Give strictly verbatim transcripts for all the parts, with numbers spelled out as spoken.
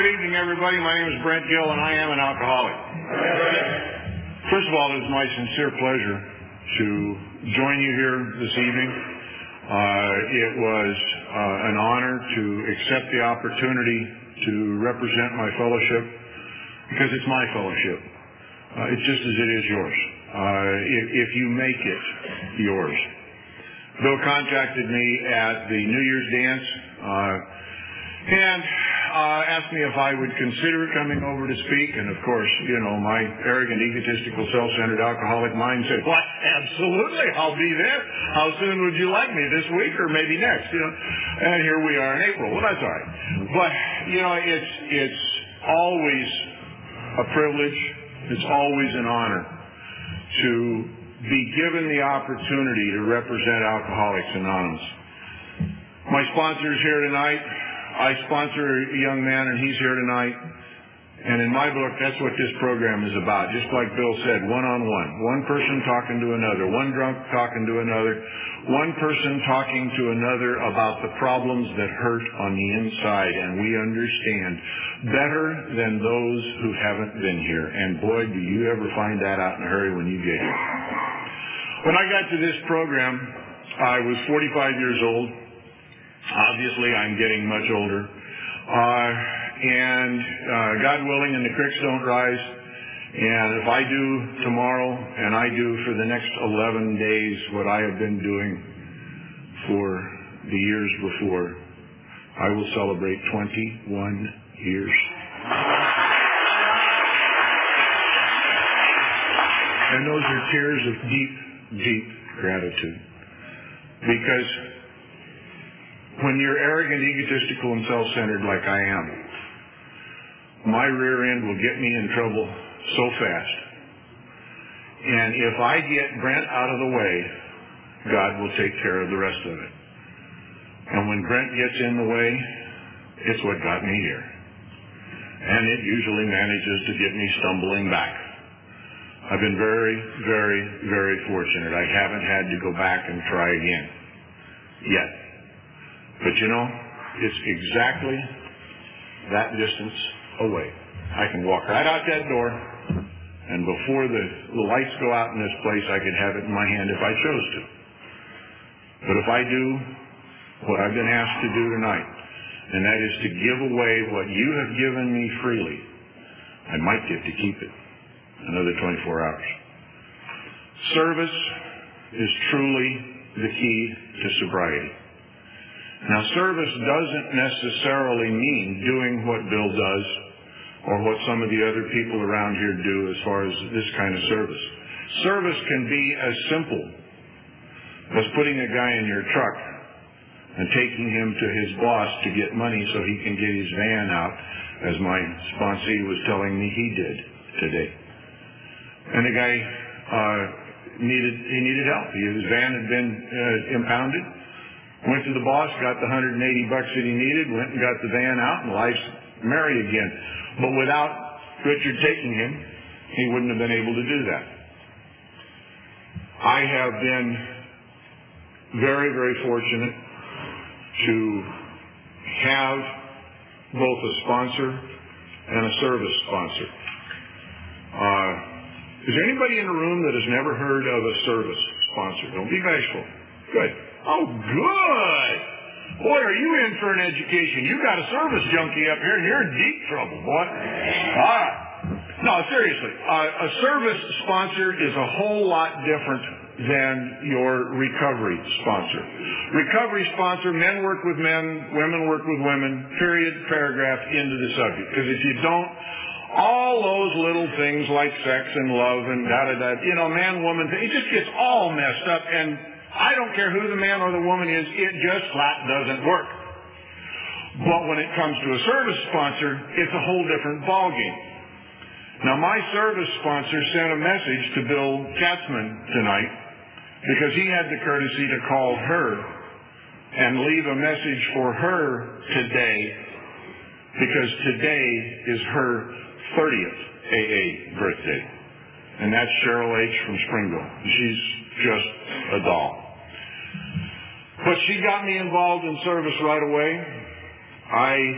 good evening, everybody. My name is Brent Gill, and I am an alcoholic. First of all, it is my sincere pleasure to join you here this evening. Uh, it was uh, an honor to accept the opportunity to represent my fellowship, because it's my fellowship. Uh, it's just as it is yours, uh, if, if you make it yours. Bill contacted me at the New Year's dance uh, and uh, asked me if I would consider coming over to speak. And of course, you know, my arrogant, egotistical, self-centered, alcoholic mind said, "What? Absolutely, I'll be there. How soon would you like me? This week or maybe next?" You know, and here we are in April. Well, that's all right. But you know, it's it's always a privilege. It's always an honor to be given the opportunity to represent Alcoholics Anonymous. My sponsor is here tonight. I sponsor a young man, and he's here tonight. And in my book, that's what this program is about. Just like Bill said, one-on-one. One person talking to another. One drunk talking to another. One person talking to another about the problems that hurt on the inside. And we understand better than those who haven't been here. And boy, do you ever find that out in a hurry when you get here. When I got to this program, I was forty-five years old. Obviously, I'm getting much older. Uh, and uh, God willing, and the creeks don't rise. And if I do tomorrow, and I do for the next eleven days what I have been doing for the years before, I will celebrate twenty-one years. And those are tears of deep, deep gratitude. Because when you're arrogant, egotistical, and self-centered like I am, my rear end will get me in trouble so fast. And if I get Brent out of the way, God will take care of the rest of it. And when Brent gets in the way, it's what got me here. And it usually manages to get me stumbling back. I've been very, very, very fortunate. I haven't had to go back and try again yet. But you know, it's exactly that distance away. I can walk right out that door, and before the, the lights go out in this place, I could have it in my hand if I chose to. But if I do what I've been asked to do tonight, and that is to give away what you have given me freely, I might get to keep it another twenty-four hours. Service is truly the key to sobriety. Now, service doesn't necessarily mean doing what Bill does or what some of the other people around here do as far as this kind of service. Service can be as simple as putting a guy in your truck and taking him to his boss to get money so he can get his van out, as my sponsee was telling me he did today. And the guy uh, needed he needed help. His van had been uh, impounded. Went to the boss, got the one hundred eighty bucks that he needed, went and got the van out, and life's merry again. But without Richard taking him, he wouldn't have been able to do that. I have been very, very fortunate to have both a sponsor and a service sponsor. Uh, is there anybody in the room that has never heard of a service sponsor? Don't be bashful. Good. Oh, good. Boy, are you in for an education. You got a service junkie up here, and you're in deep trouble, boy. All right. No, seriously. Uh, a service sponsor is a whole lot different than your recovery sponsor. Recovery sponsor, men work with men, women work with women, period, paragraph, into the subject. Because if you don't, all those little things like sex and love and da-da-da, you know, man, woman, it just gets all messed up, and I don't care who the man or the woman is, it just flat doesn't work. But when it comes to a service sponsor, it's a whole different ballgame. Now, my service sponsor sent a message to Bill Katzman tonight because he had the courtesy to call her and leave a message for her today, because today is her thirtieth A A birthday. And that's Cheryl H. from Springville. She's just a doll. But she got me involved in service right away. I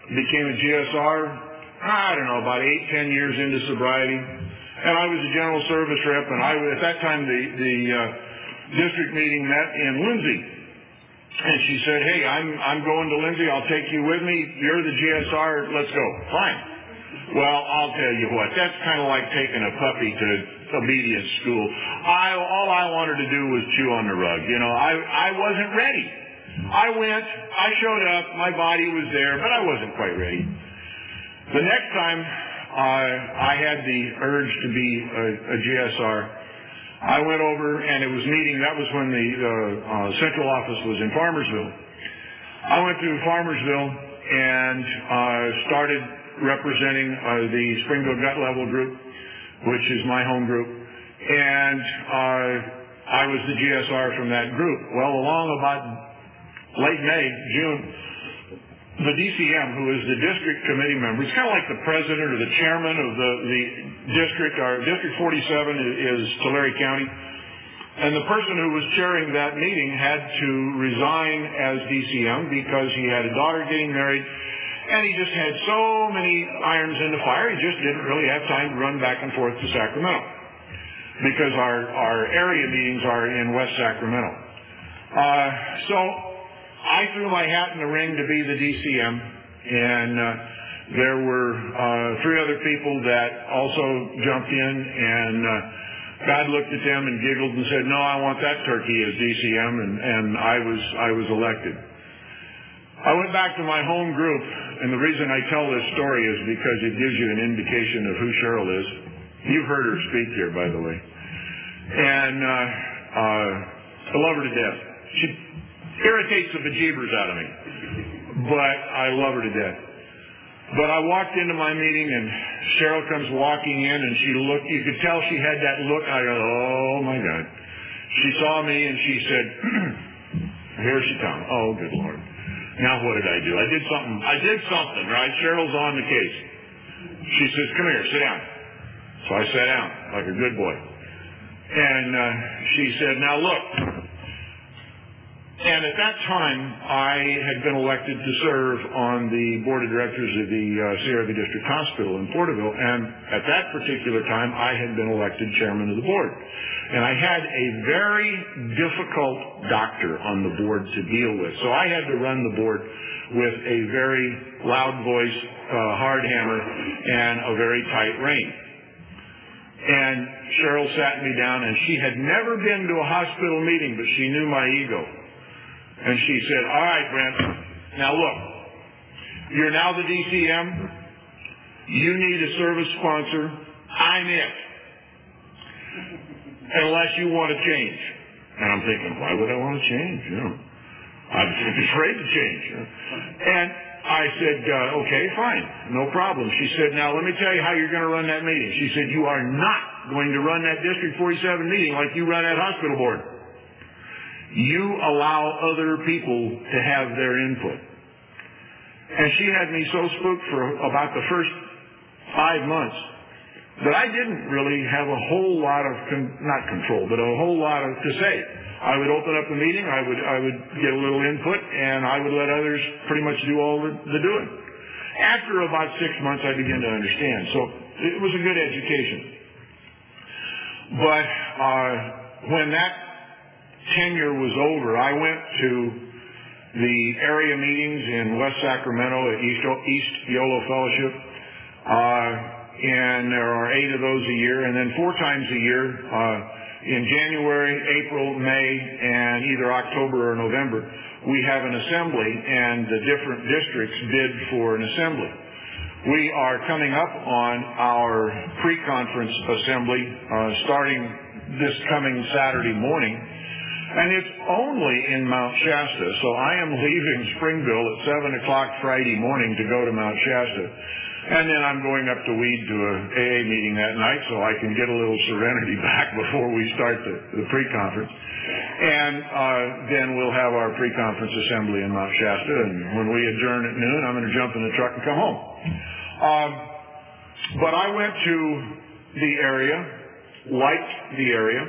became a G S R, I don't know, about eight, ten years into sobriety. And I was a general service rep, and I, at that time, the, the uh, district meeting met in Lindsay. And she said, hey, I'm, I'm going to Lindsay. I'll take you with me. You're the G S R. Let's go. Fine. Well, I'll tell you what. That's kind of like taking a puppy to obedience school. I, all I wanted to do was chew on the rug. You know, I, I wasn't ready. I went. I showed up. My body was there, but I wasn't quite ready. The next time uh, I had the urge to be a, a G S R, I went over, and it was meeting. That was when the uh, uh, central office was in Farmersville. I went to Farmersville and uh, started representing uh, the Springville Gut Level group, which is my home group. And uh, I was the G S R from that group. Well, along about late May, June, the D C M, who is the district committee member, it's kind of like the president or the chairman of the, the district. Our District forty-seven is, is Tulare County. And the person who was chairing that meeting had to resign as D C M because he had a daughter getting married, and he just had so many irons in the fire, he just didn't really have time to run back and forth to Sacramento because our, our area meetings are in West Sacramento. Uh, so I threw my hat in the ring to be the D C M, and uh, there were uh, three other people that also jumped in, and uh, God looked at them and giggled and said, no, I want that turkey as D C M, and, and I was I was elected. I went back to my home group, and the reason I tell this story is because it gives you an indication of who Cheryl is. You've heard her speak here, by the way. And uh, uh, I love her to death. She irritates the bejeebers out of me, but I love her to death. But I walked into my meeting, and Cheryl comes walking in, and she looked, you could tell she had that look. I go, oh my God. She saw me, and she said, here she comes. Oh, good Lord. Now what did I do? I did something. I did something, right? Cheryl's on the case. She says, come here, sit down. So I sat down like a good boy. And uh, she said, now look. And at that time, I had been elected to serve on the board of directors of the uh, Sierra District Hospital in Porterville, and at that particular time, I had been elected chairman of the board. And I had a very difficult doctor on the board to deal with, so I had to run the board with a very loud voice, uh, hard hammer, and a very tight rein. And Cheryl sat me down, and she had never been to a hospital meeting, but she knew my ego. And she said, all right, Brent, now look, you're now the D C M. You need a service sponsor. I'm it. Unless you want to change. And I'm thinking, why would I want to change? You know, I'm afraid to change. You know? And I said, uh, okay, fine, no problem. She said, now let me tell you how you're going to run that meeting. She said, you are not going to run that District forty-seven meeting like you run that hospital board. You allow other people to have their input. And she had me so spooked for about the first five months that I didn't really have a whole lot of, con- not control, but a whole lot of to say. I would open up the meeting, I would I would get a little input, and I would let others pretty much do all the, the doing. After about six months, I began to understand. So it was a good education. But uh, when that tenure was over, I went to the area meetings in West Sacramento at East, East Yolo Fellowship, uh, and there are eight of those a year, and then four times a year uh, in January, April, May, and either October or November, we have an assembly, and the different districts bid for an assembly. We are coming up on our pre-conference assembly uh, starting this coming Saturday morning. And it's only in Mount Shasta, so I am leaving Springville at seven o'clock Friday morning to go to Mount Shasta. And then I'm going up to Weed to a A A meeting that night so I can get a little serenity back before we start the, the pre-conference. And uh, then we'll have our pre-conference assembly in Mount Shasta, and when we adjourn at noon, I'm going to jump in the truck and come home. Um, but I went to the area, liked the area,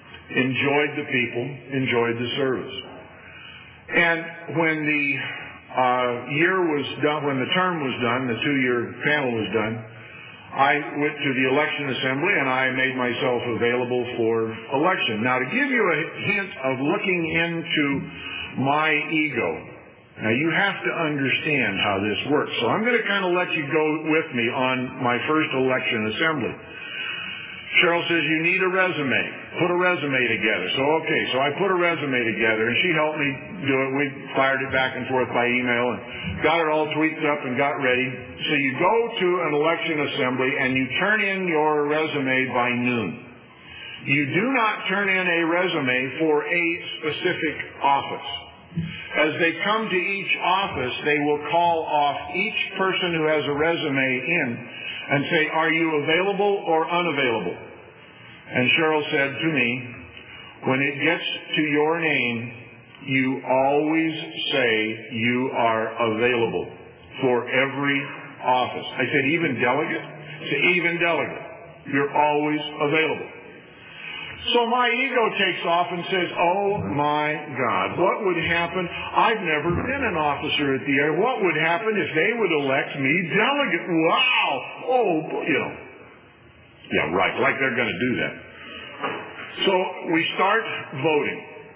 enjoyed the people, enjoyed the service. And when the uh, year was done, when the term was done, the two-year panel was done, I went to the election assembly and I made myself available for election. Now, to give you a hint of looking into my ego, now you have to understand how this works. So I'm going to kind of let you go with me on my first election assembly. Cheryl says, you need a resume. Put a resume together. So, okay, so I put a resume together, and she helped me do it. We fired it back and forth by email and got it all tweaked up and got ready. So you go to an election assembly, and you turn in your resume by noon. You do not turn in a resume for a specific office. As they come to each office, they will call off each person who has a resume in and say, are you available or unavailable? And Cheryl said to me, when it gets to your name, you always say you are available for every office. I said, even delegate? I said, even delegate. You're always available. So my ego takes off and says, oh my God, what would happen? I've never been an officer at the air. What would happen if they would elect me delegate? Wow! Oh, you know. Yeah, right, like they're going to do that. So we start voting.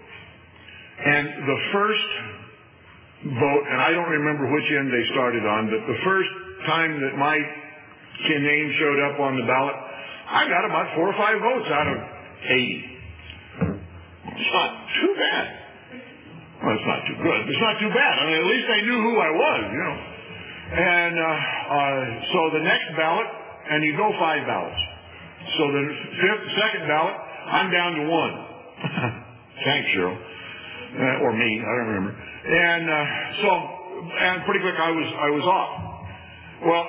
And the first vote, and I don't remember which end they started on, but the first time that my name showed up on the ballot, I got about four or five votes out of eighty. It's not too bad. Well, it's not too good. It's not too bad. I mean, at least they knew who I was, you know. And uh, uh, so the next ballot, and you go five ballots. So the fifth, second ballot, I'm down to one. Thanks, Cheryl. Uh, or me, I don't remember. And uh, so, and pretty quick, I was I was off. Well,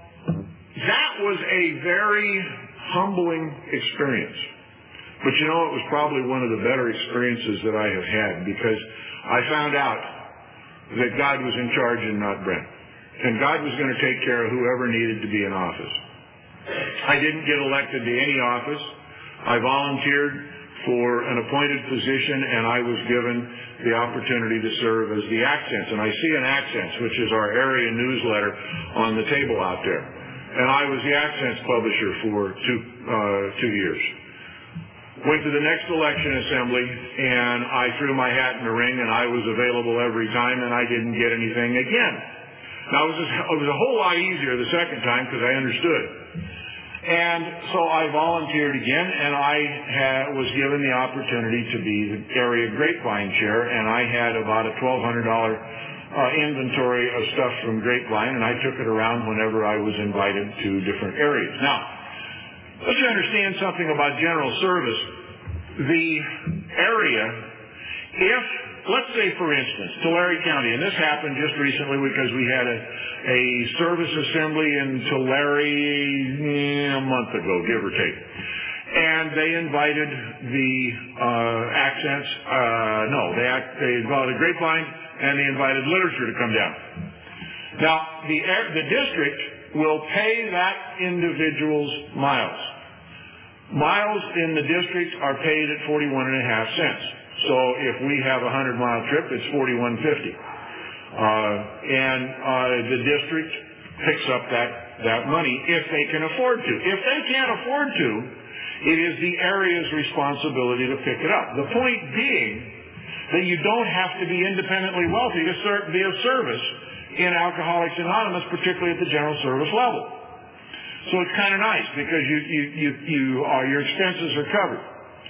that was a very humbling experience. But you know, it was probably one of the better experiences that I have had, because I found out that God was in charge and not Brent. And God was going to take care of whoever needed to be in office. I didn't get elected to any office. I volunteered for an appointed position, and I was given the opportunity to serve as the Accents. And I see an Accents, which is our area newsletter, on the table out there. And I was the Accents publisher for two, uh, two years. Went to the next election assembly, and I threw my hat in the ring, and I was available every time, and I didn't get anything again. Now, it was, it was a whole lot easier the second time because I understood. And so I volunteered again, and I had, was given the opportunity to be the area grapevine chair, and I had about a twelve hundred dollars uh, inventory of stuff from Grapevine, and I took it around whenever I was invited to different areas. Now, let's understand something about general service. The area, if, let's say for instance, Tulare County, and this happened just recently because we had a, a service assembly in Tulare eh, a month ago, give or take. And they invited the uh, Accents, uh, no, they, act, they invited Grapevine, and they invited literature to come down. Now, the, the district will pay that individual's miles. Miles in the district are paid at forty-one and a half cents. So if we have a hundred mile trip, it's forty-one fifty. Uh, and uh, the district picks up that, that money if they can afford to. If they can't afford to, it is the area's responsibility to pick it up. The point being that you don't have to be independently wealthy to serve, be of service in Alcoholics Anonymous, particularly at the general service level. So it's kind of nice because you, you, you, you uh, your expenses are covered.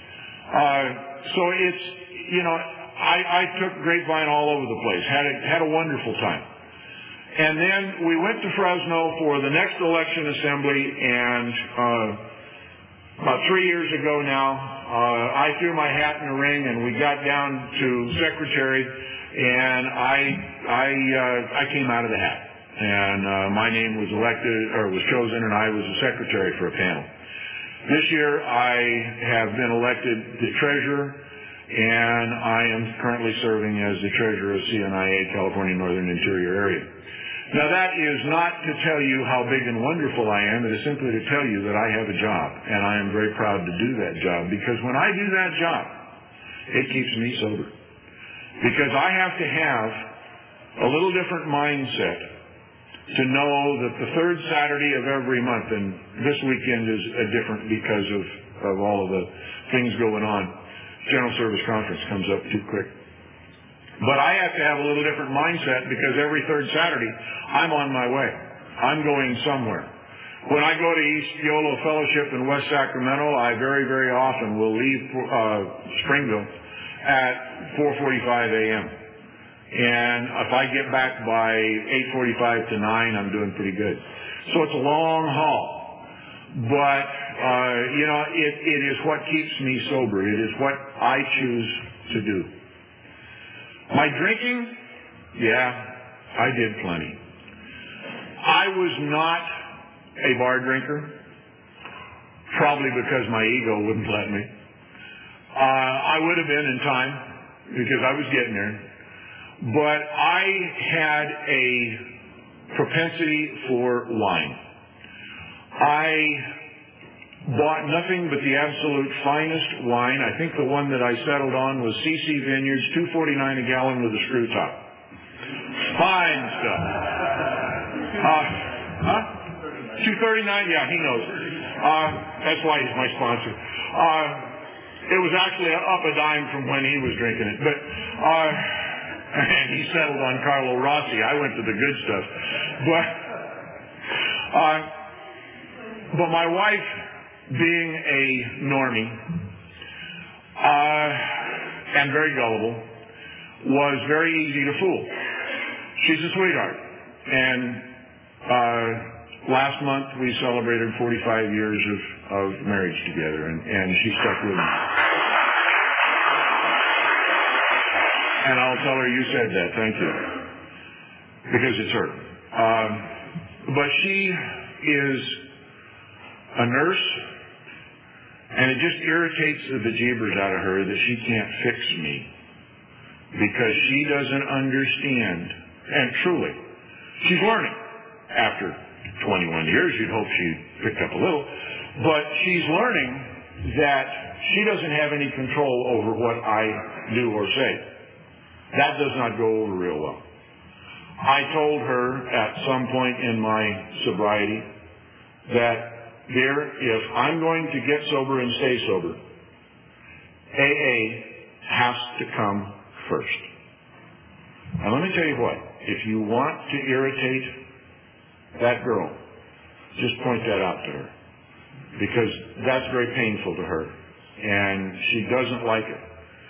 Uh, so it's, you know, I, I took Grapevine all over the place, had a, had a wonderful time. And then we went to Fresno for the next election assembly, and uh, about three years ago now, uh, I threw my hat in the ring, and we got down to secretary, and I, I, uh, I came out of the hat. And uh, my name was elected, or was chosen, and I was the secretary for a panel. This year, I have been elected the treasurer, and I am currently serving as the treasurer of C N I A, California Northern Interior Area. Now, that is not to tell you how big and wonderful I am. It is simply to tell you that I have a job, and I am very proud to do that job, because when I do that job, it keeps me sober. Because I have to have a little different mindset to know that the third Saturday of every month, and this weekend is uh, different because of, of all of the things going on. General Service Conference comes up too quick. But I have to have a little different mindset because every third Saturday, I'm on my way. I'm going somewhere. When I go to East Yolo Fellowship in West Sacramento, I very, very often will leave uh, Springville at four forty-five a.m. And if I get back by eight forty-five to nine, I'm doing pretty good. So it's a long haul. But, uh, you know, it, it is what keeps me sober. It is what I choose to do. My drinking? Yeah, I did plenty. I was not a bar drinker, probably because my ego wouldn't let me. Uh, I would have been in time because I was getting there. But I had a propensity for wine. I bought nothing but the absolute finest wine. I think the one that I settled on was C C Vineyards, two forty-nine a gallon with a screw top. Fine stuff. Uh, huh? two thirty-nine? Yeah, he knows. Uh, that's why he's my sponsor. Uh, it was actually up a dime from when he was drinking it. But, uh, and he settled on Carlo Rossi. I went to the good stuff. But, uh, but my wife, being a normie, uh, and very gullible, was very easy to fool. She's a sweetheart. And, uh, last month we celebrated forty-five years of, of marriage together, and, and she stuck with me. And I'll tell her you said that. Thank you. Because it's her. Um, but she is a nurse, and it just irritates the bejeebers out of her that she can't fix me because she doesn't understand. And truly, she's learning after twenty-one years. You'd hope she picked up a little. But she's learning that she doesn't have any control over what I do or say. That does not go over real well. I told her at some point in my sobriety that, dear, if I'm going to get sober and stay sober, A A has to come first. And let me tell you what, if you want to irritate that girl, just point that out to her. Because that's very painful to her. And she doesn't like it.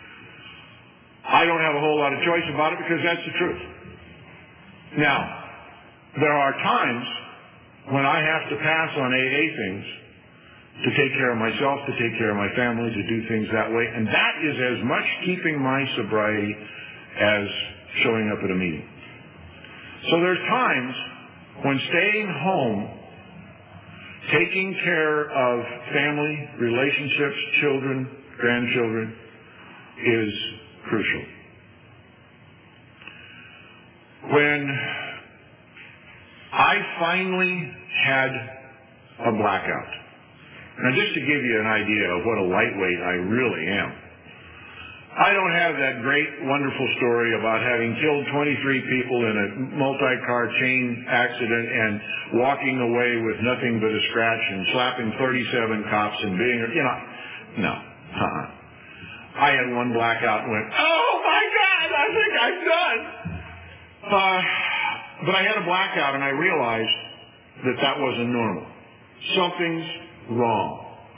I don't have a whole lot of choice about it because that's the truth. Now, there are times when I have to pass on A A things to take care of myself, to take care of my family, to do things that way. And that is as much keeping my sobriety as showing up at a meeting. So there's times when staying home, taking care of family, relationships, children, grandchildren, is crucial. When I finally had a blackout, now just to give you an idea of what a lightweight I really am, I don't have that great, wonderful story about having killed twenty-three people in a multi-car chain accident and walking away with nothing but a scratch and slapping thirty-seven cops and being, you know, no, uh-uh. I had one blackout and went, oh my God, I think I'm done. Uh, but I had a blackout and I realized that that wasn't normal. Something's wrong.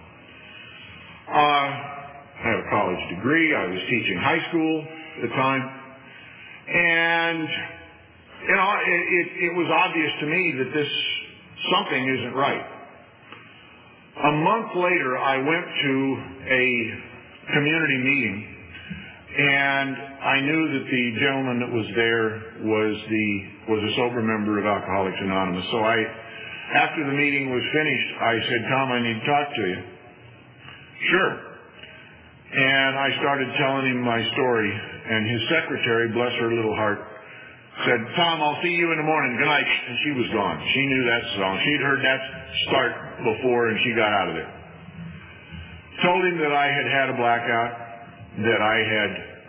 Uh, I have a college degree. I was teaching high school at the time. And, you know, it, it, it was obvious to me that this, something isn't right. A month later, I went to a community meeting, and I knew that the gentleman that was there was the was a sober member of Alcoholics Anonymous. So I, after the meeting was finished, I said, Tom, I need to talk to you. Sure. And I started telling him my story, and his secretary, bless her little heart, said, Tom, I'll see you in the morning. Good night. And she was gone. She knew that song. She'd heard that start before, and she got out of there. Told him that I had had a blackout, that I had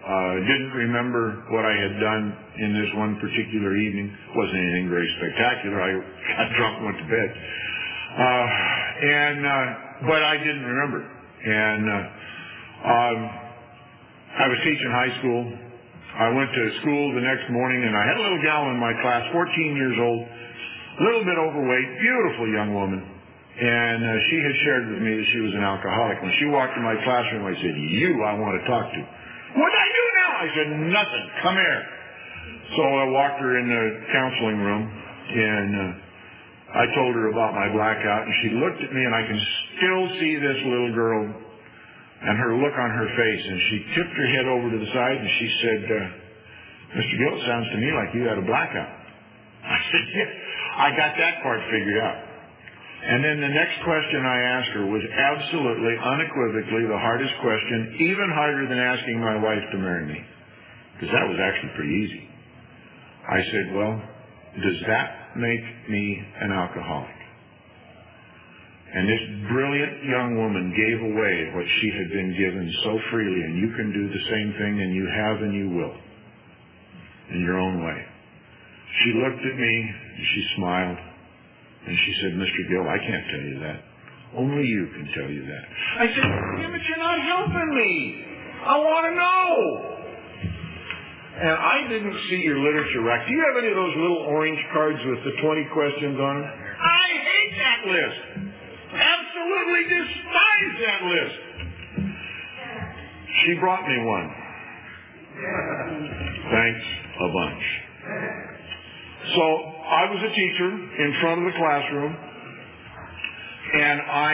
Uh, didn't remember what I had done in this one particular evening. Wasn't anything very spectacular. I got drunk and went to bed. Uh, and, uh, but I didn't remember. And, uh, um, I was teaching high school. I went to school the next morning and I had a little gal in my class, fourteen years old, a little bit overweight, beautiful young woman. And uh, she had shared with me that she was an alcoholic. When she walked in my classroom, I said, "You, I want to talk to." "What did I do now?" I said, "Nothing. Come here." So I walked her in the counseling room, and uh, I told her about my blackout, and she looked at me, and I can still see this little girl and her look on her face, and she tipped her head over to the side, and she said, uh, "Mister Gill, it sounds to me like you had a blackout." I said, "Yeah, I got that part figured out." And then the next question I asked her was absolutely, unequivocally the hardest question, even harder than asking my wife to marry me, because that was actually pretty easy. I said, "Well, does that make me an alcoholic?" And this brilliant young woman gave away what she had been given so freely, and you can do the same thing, and you have and you will, in your own way. She looked at me, and she smiled. And she said, "Mister Gill, I can't tell you that. Only you can tell you that." I said, "Yeah, but you're not helping me. I want to know." And I didn't see your literature rack. Do you have any of those little orange cards with the twenty questions on them? I hate that list. Absolutely despise that list. She brought me one. Thanks a bunch. So I was a teacher in front of the classroom, and I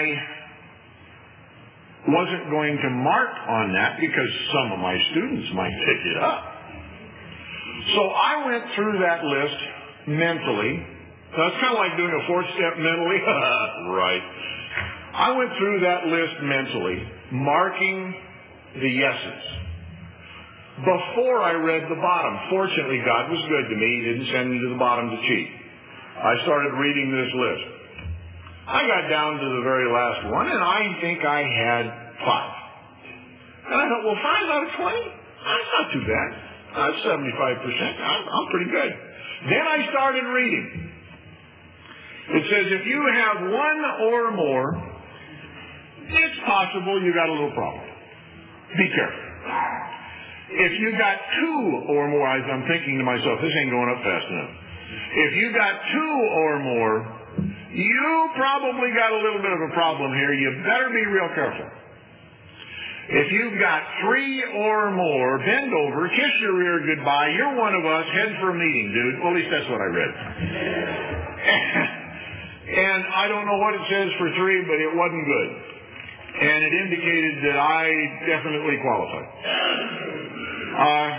wasn't going to mark on that because some of my students might pick it up. So I went through that list mentally. That's kind of like doing a fourth step mentally. Right. I went through that list mentally, marking the yeses, before I read the bottom. Fortunately, God was good to me. He didn't send me to the bottom to cheat. I started reading this list. I got down to the very last one, and I think I had five. And I thought, well, five out of twenty? That's not too bad. That's seventy-five percent. I'm, I'm pretty good. Then I started reading. It says, if you have one or more, it's possible you got a little problem. Be careful. If you got two or more, I'm thinking to myself, this ain't going up fast enough. If you got two or more, you probably got a little bit of a problem here. You better be real careful. If you've got three or more, bend over, kiss your rear goodbye. You're one of us. Head for a meeting, dude. Well, at least that's what I read. And I don't know what it says for three, but it wasn't good. And it indicated that I definitely qualified. Uh,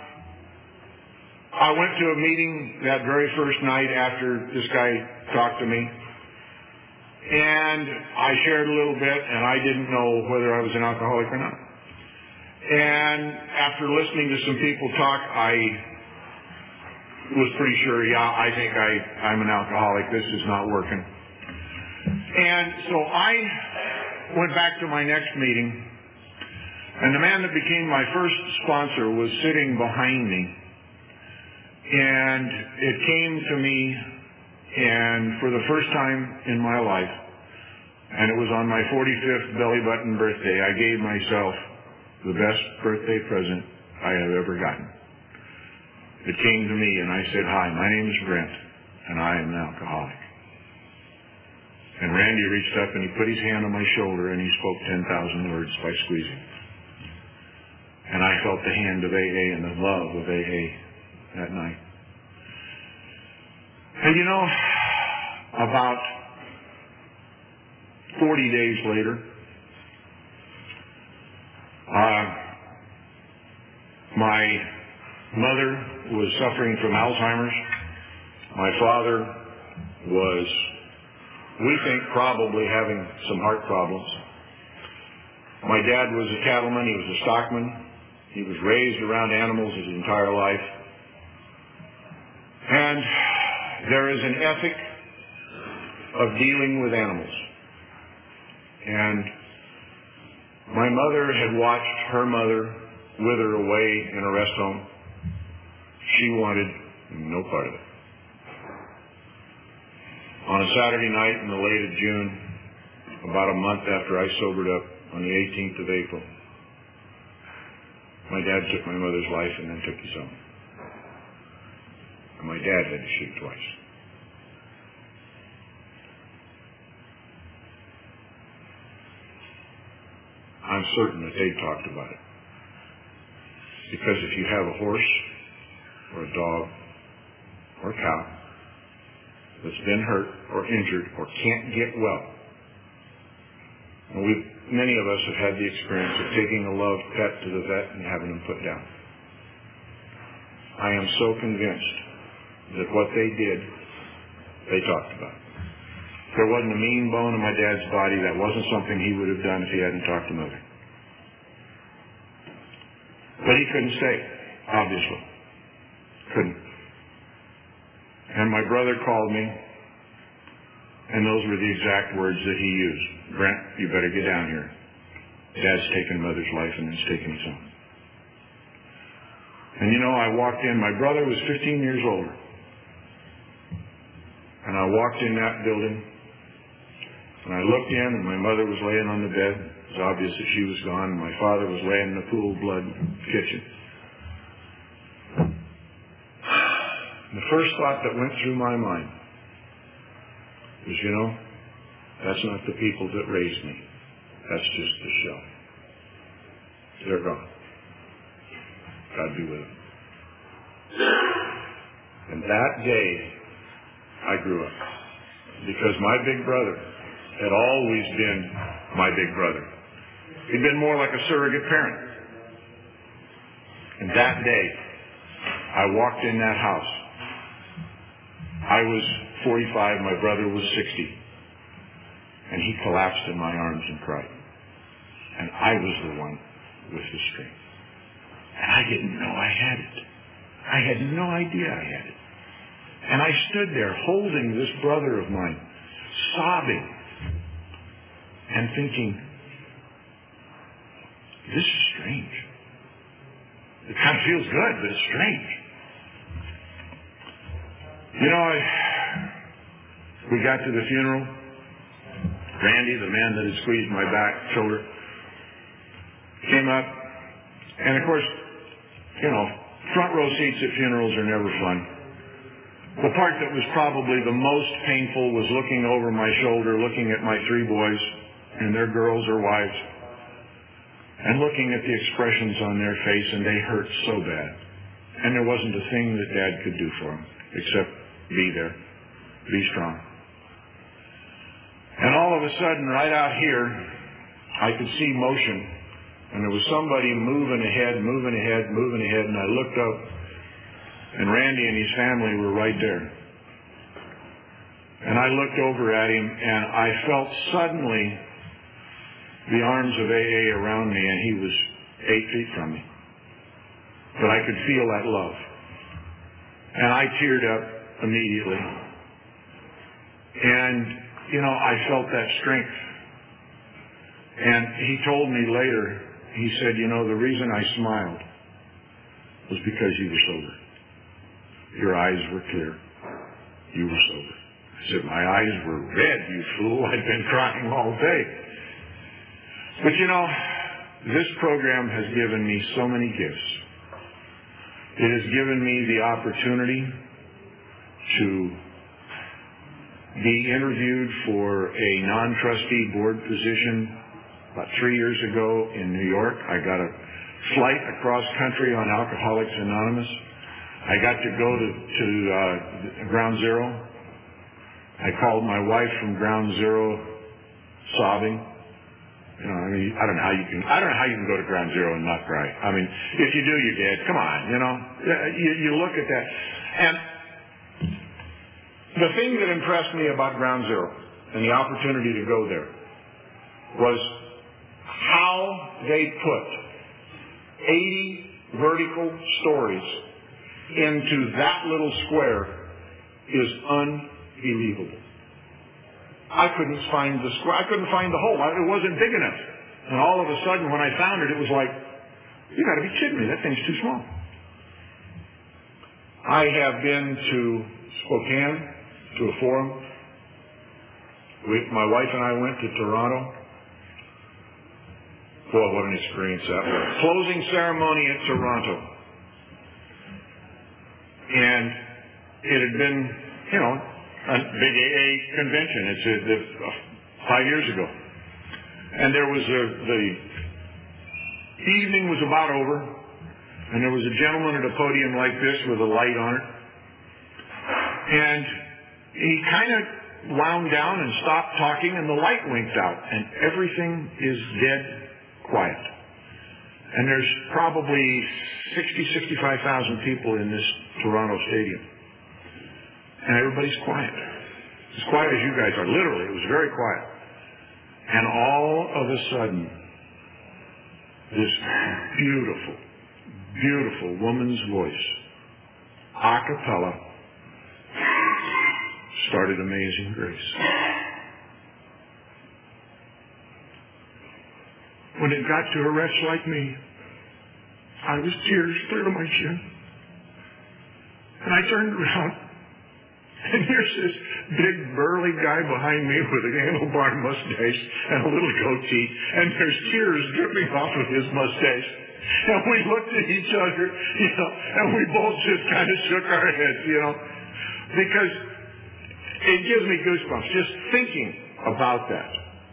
I went to a meeting that very first night after this guy talked to me, and I shared a little bit, and I didn't know whether I was an alcoholic or not. And after listening to some people talk, I was pretty sure, yeah, I think I, I'm an alcoholic. This is not working. And so I went back to my next meeting, and the man that became my first sponsor was sitting behind me. And it came to me, and for the first time in my life, and it was on my forty-fifth belly button birthday, I gave myself the best birthday present I have ever gotten. It came to me, and I said, "Hi, my name is Brent, and I am an alcoholic." And Randy reached up, and he put his hand on my shoulder, and he spoke ten thousand words by squeezing. And I felt the hand of A A and the love of A A that night. And you know, about forty days later, uh, my mother was suffering from Alzheimer's. My father was, we think, probably having some heart problems. My dad was a cattleman. He was a stockman. He was raised around animals his entire life. And there is an ethic of dealing with animals. And my mother had watched her mother wither away in a rest home. She wanted no part of it. On a Saturday night in the late of June, about a month after I sobered up, on the eighteenth of April, my dad took my mother's life and then took his own. And my dad had to shoot twice. I'm certain that they talked about it. Because if you have a horse or a dog or a cow that's been hurt or injured or can't get well, and we've, many of us have had the experience of taking a loved pet to the vet and having them put down. I am so convinced that what they did, they talked about. There wasn't a mean bone in my dad's body. That wasn't something he would have done if he hadn't talked to Mother. But he couldn't stay, obviously. Couldn't. And my brother called me, and those were the exact words that he used. Brent, you better get down here. Dad's taken Mother's life and it's taken his own. And you know, I walked in. My brother was fifteen years older. And I walked in that building, and I looked in, and my mother was laying on the bed. It was obvious that she was gone. And my father was laying in the pool of blood in the kitchen. The first thought that went through my mind was, you know, that's not the people that raised me. That's just the shell. They're gone. God be with them. And that day, I grew up. Because my big brother had always been my big brother. He'd been more like a surrogate parent. And that day, I walked in that house. I was forty-five, my brother was sixty. And he collapsed in my arms and cried. And I was the one with the strength. And I didn't know I had it. I had no idea I had it. And I stood there holding this brother of mine, sobbing and thinking, this is strange. It kind of feels good, but it's strange. You know, I, we got to the funeral. Randy, the man that had squeezed my back shoulder, came up. And of course, you know, front row seats at funerals are never fun. The part that was probably the most painful was looking over my shoulder, looking at my three boys and their girls or wives, and looking at the expressions on their face, and they hurt so bad. And there wasn't a thing that Dad could do for them except be there, be strong. And all of a sudden, right out here, I could see motion, and there was somebody moving ahead, moving ahead, moving ahead, and I looked up, and Randy and his family were right there. And I looked over at him, and I felt suddenly the arms of A A around me, and he was eight feet from me. But I could feel that love. And I teared up immediately. And, you know, I felt that strength. And he told me later, he said, you know, the reason I smiled was because you were sober. Your eyes were clear. You were sober. I said, my eyes were red, you fool. I'd been crying all day. But you know, this program has given me so many gifts. It has given me the opportunity to be interviewed for a non-trustee board position about three years ago in New York. I got a flight across country on Alcoholics Anonymous. I got to go to, to uh, Ground Zero. I called my wife from Ground Zero sobbing. You know, I mean, I don't know how you can, I don't know how you can go to Ground Zero and not cry. I mean, if you do, you're dead. Come on, you know. You, you look at that. And the thing that impressed me about Ground Zero and the opportunity to go there was how they put eighty vertical stories into that little square is unbelievable. I couldn't find the square. I couldn't find the hole. It wasn't big enough. And all of a sudden, when I found it, it was like, You got to be kidding me. That thing's too small. I have been to Spokane, to a forum. We, my wife and I went to Toronto. Boy, what an experience that was. Closing ceremony at Toronto. And it had been, you know, a big A A convention. It's a, a, five years ago. And there was a, the evening was about over, and there was a gentleman at a podium like this with a light on it. And he kind of wound down and stopped talking, and the light winked out, and everything is dead quiet. And there's probably sixty, sixty-five thousand people in this Toronto stadium. And everybody's quiet. As quiet as you guys are. Literally, it was very quiet. And all of a sudden, this beautiful, beautiful woman's voice, a cappella, started Amazing Grace. When it got to a wretch like me, I was tears clear to my chin. And I turned around, and here's this big burly guy behind me with a handlebar mustache and a little goatee, and there's tears dripping off of his mustache. And we looked at each other, you know, and we both just kind of shook our heads, you know, because it gives me goosebumps just thinking about that.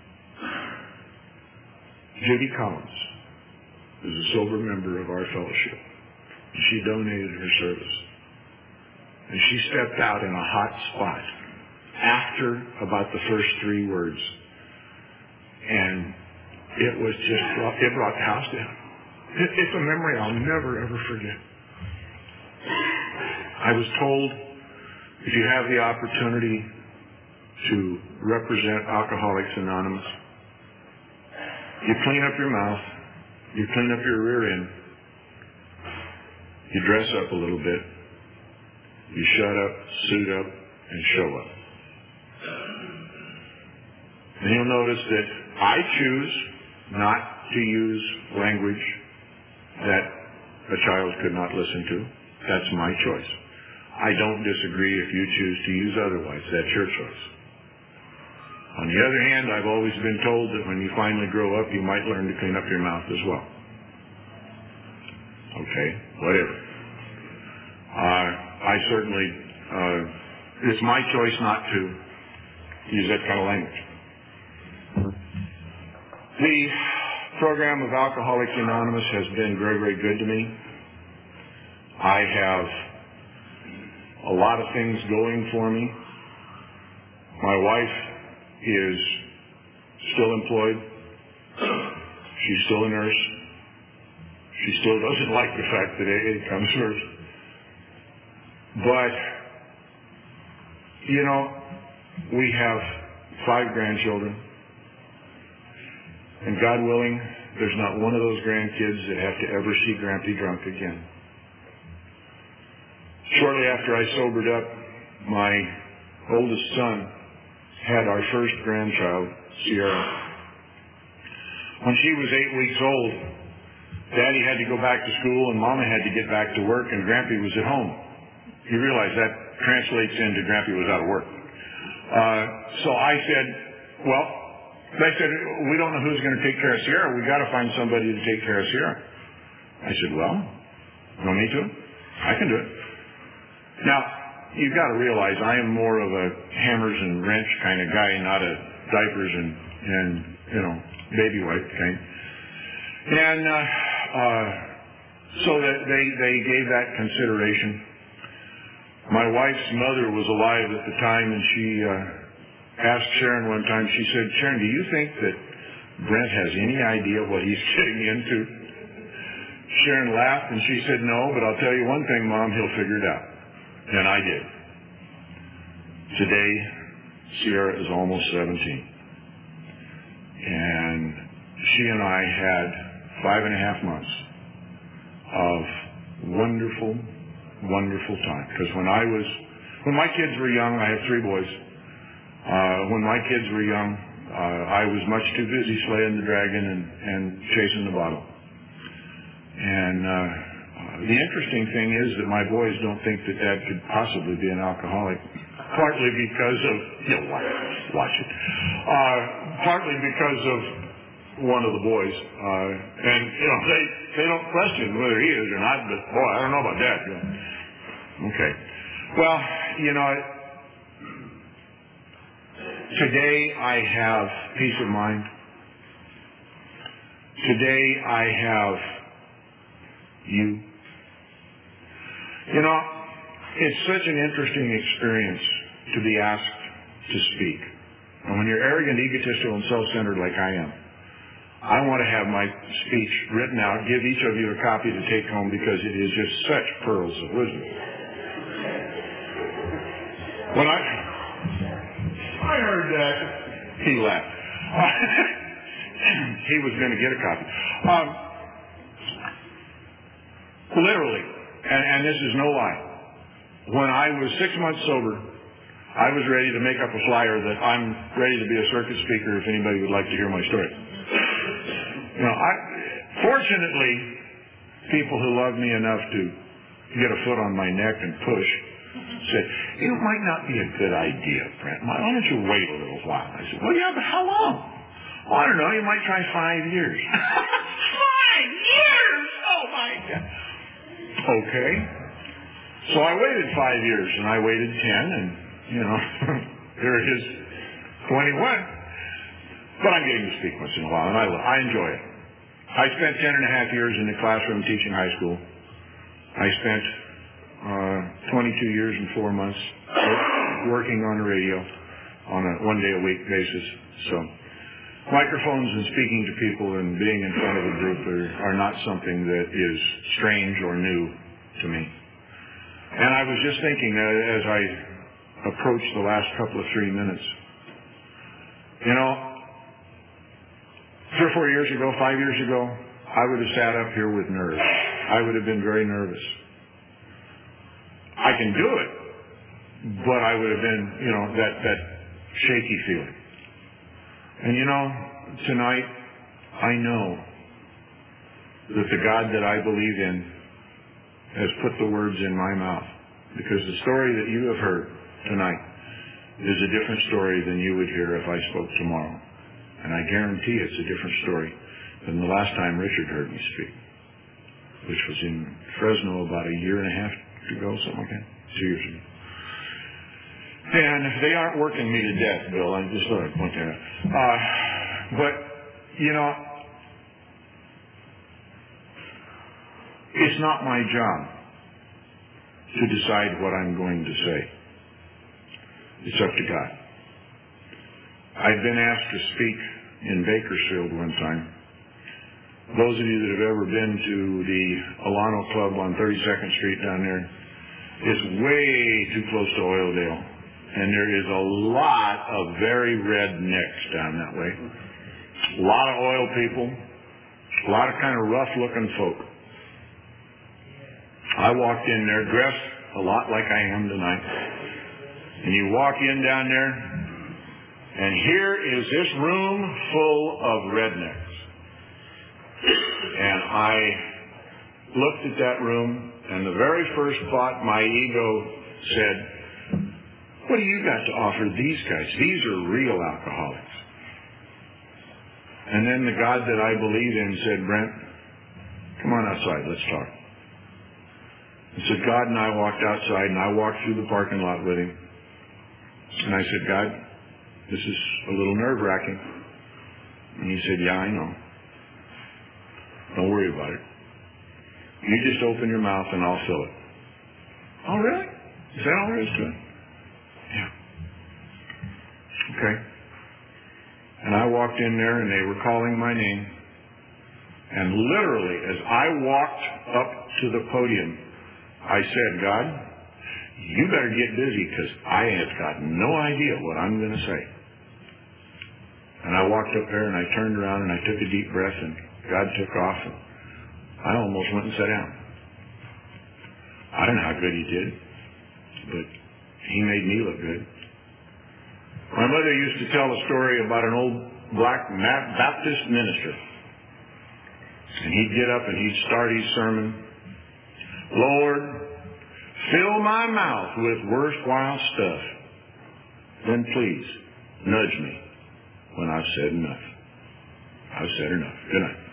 Judy Collins is a sober member of our fellowship. She donated her service. And she stepped out in a hot spot after about the first three words. And it was just, it brought the house down. It, it's a memory I'll never, ever forget. I was told, if you have the opportunity to represent Alcoholics Anonymous, you clean up your mouth, you clean up your rear end, you dress up a little bit, you shut up, suit up, and show up. And you'll notice that I choose not to use language that a child could not listen to. That's my choice. I don't disagree if you choose to use otherwise. That's your choice. On the other hand, I've always been told that when you finally grow up, you might learn to clean up your mouth as well. Okay, whatever. Uh, I certainly, uh, it's my choice not to use that kind of language. The program of Alcoholics Anonymous has been very, very good to me. I have a lot of things going for me. My wife is still employed. She's still a nurse. She still doesn't like the fact that A A comes first. But, you know, we have five grandchildren. And God willing, there's not one of those grandkids that have to ever see Grampy drunk again. Shortly after I sobered up, my oldest son had our first grandchild, Sierra. When she was eight weeks old, Daddy had to go back to school and Mama had to get back to work and Grampy was at home. You realize that translates into Grampy was out of work. Uh, so I said, well, they said, we don't know who's going to take care of Sierra. We've got to find somebody to take care of Sierra. I said, well, you want me to? I can do it. Now, you've got to realize I am more of a hammers and wrench kind of guy, not a diapers and, and you know, baby wipe kind. And uh, uh, so that they, they gave that consideration. My wife's mother was alive at the time, and she uh, asked Sharon one time, she said, Sharon, do you think that Brent has any idea what he's getting into? Sharon laughed, and she said, no, but I'll tell you one thing, Mom, he'll figure it out. And I did. Today, Sierra is almost seventeen. And she and I had five and a half months of wonderful, wonderful time. Because when I was, when my kids were young, I have three boys. Uh, when my kids were young, uh, I was much too busy slaying the dragon and, and chasing the bottle. And uh, uh, the interesting thing is that my boys don't think that Dad could possibly be an alcoholic, partly because of, you know, watch, watch it, uh, partly because of one of the boys. Uh, and, you know, they, they don't question whether he is or not, but, boy, I don't know about that. You know. Okay. Well, you know, today I have peace of mind. Today I have you. You know, it's such an interesting experience to be asked to speak. And when you're arrogant, egotistical, and self-centered like I am, I want to have my speech written out, give each of you a copy to take home because it is just such pearls of wisdom. When I, I heard that, he laughed. He was going to get a copy. Um, literally, and, and this is no lie, when I was six months sober, I was ready to make up a flyer that I'm ready to be a circuit speaker if anybody would like to hear my story. You know, I, fortunately, people who love me enough to get a foot on my neck and push said, it might not be a good idea, Brent. Why don't you wait a little while? I said, well, yeah, but how long? Well, I don't know. You might try five years. Five years? Oh, my God. Okay. So I waited five years, and I waited ten, and, you know, here it is, twenty-one. But I'm getting to speak once in a while, and I, I enjoy it. I spent ten and a half years in the classroom teaching high school. I spent uh, twenty-two years and four months working on the radio on a one-day-a-week basis. So microphones and speaking to people and being in front of a group are, are not something that is strange or new to me. And I was just thinking uh, as I approached the last couple of three minutes, you know, three or four years ago, five years ago, I would have sat up here with nerves. I would have been very nervous. I can do it, but I would have been, you know, that, that shaky feeling. And you know, tonight, I know that the God that I believe in has put the words in my mouth, because the story that you have heard tonight is a different story than you would hear if I spoke tomorrow. And I guarantee it's a different story than the last time Richard heard me speak, which was in Fresno about a year and a half ago, something like that, two years ago. And they aren't working me to death, Bill. I just thought I'd point that out. Uh, but, you know, it's not my job to decide what I'm going to say. It's up to God. I've been asked to speak in Bakersfield one time. Those of you that have ever been to the Alano Club on thirty-second Street down there, it's way too close to Oildale. And there is a lot of very red necks down that way. A lot of oil people. A lot of kind of rough-looking folk. I walked in there dressed a lot like I am tonight. And you walk in down there, and here is this room full of rednecks. And I looked at that room, and the very first thought my ego said, what do you got to offer these guys? These are real alcoholics. And then the God that I believe in said, Brent, come on outside, let's talk. And so God and I walked outside, and I walked through the parking lot with him. And I said, God, this is a little nerve-wracking. And he said, yeah, I know. Don't worry about it. You just open your mouth and I'll fill it. Oh, really? Is that all there is to it? Yeah. Okay. And I walked in there and they were calling my name. And literally, as I walked up to the podium, I said, God, you better get busy because I have got no idea what I'm going to say. And I walked up there and I turned around and I took a deep breath and God took off and I almost went and sat down. I don't know how good he did, but he made me look good. My mother used to tell a story about an old black Baptist minister. And he'd get up and he'd start his sermon. Lord, fill my mouth with worthwhile stuff. Then please nudge me when I've said enough. I've said enough. Good night.